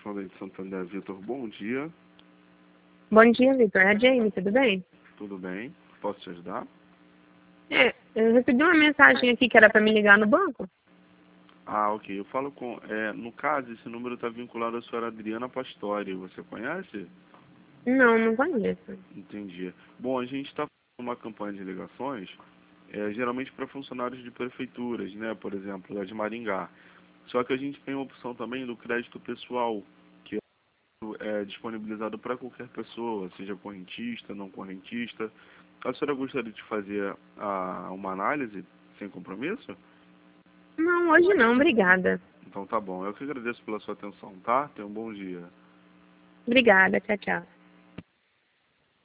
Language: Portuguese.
correspondente Santander, Vitor, bom dia. Bom dia, Vitor. É a Jane, tudo bem? Tudo bem? Posso te ajudar? Eu recebi uma mensagem aqui que era para me ligar no banco. Ah, ok. Eu falo com... no caso, esse número está vinculado à senhora Adriana Pastore. Você conhece? Não, não conheço. Entendi. Bom, a gente está fazendo uma campanha de ligações, geralmente para funcionários de prefeituras, né? Por exemplo, a de Maringá. Só que a gente tem a opção também do crédito pessoal, que é disponibilizado para qualquer pessoa, seja correntista, não correntista. A senhora gostaria de fazer uma análise sem compromisso? Não, hoje não, obrigada. Então tá bom. Eu que agradeço pela sua atenção, tá? Tenha um bom dia. Obrigada, tchau, tchau.